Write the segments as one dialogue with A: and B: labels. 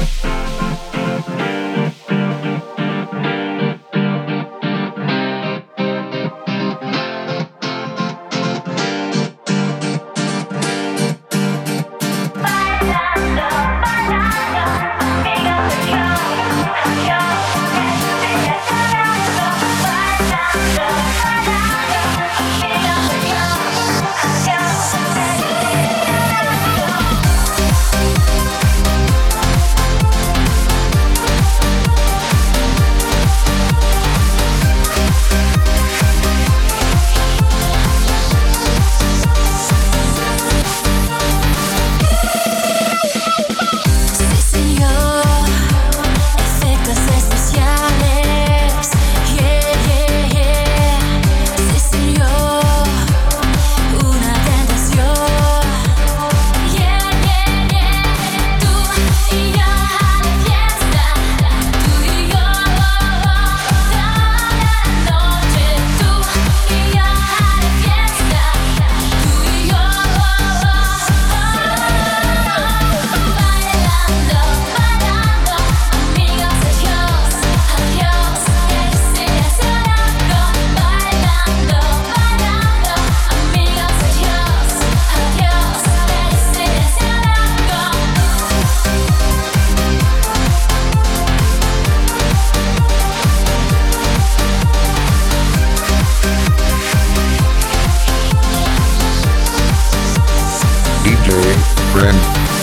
A: friend.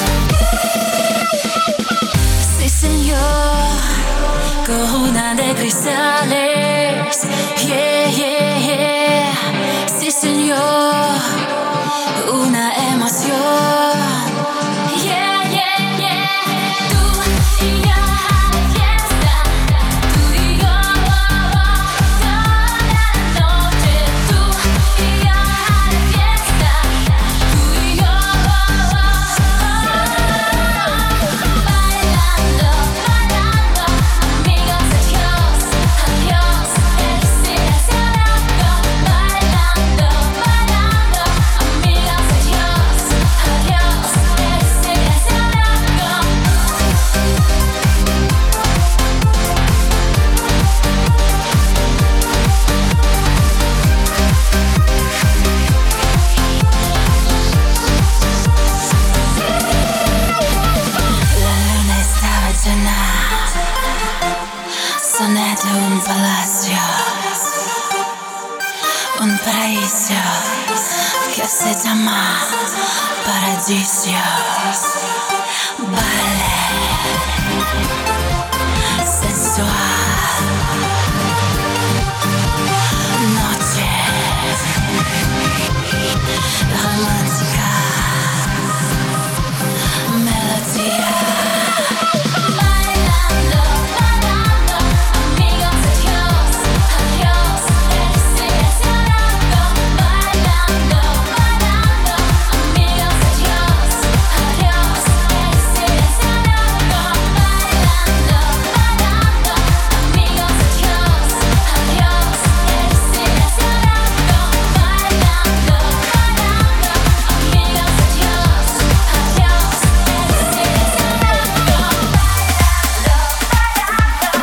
B: Sí, señor, corona de cristales. Yeah, yeah, yeah. Sí, señor, una emoción. Yeah, yeah, yeah. Tú y yo a la fiesta. Tú y yo toda la noche. Tú y yo a la fiesta. Tú y yo bailando, bailando. Amigos, adiós, adiós. El silencio largo. Bailando, bailando. Amigos, adiós, adiós. El silencio largo. La luna estaba llena, soné de un palacio, un paraíso que se llama Paradiso. Vale, sensual.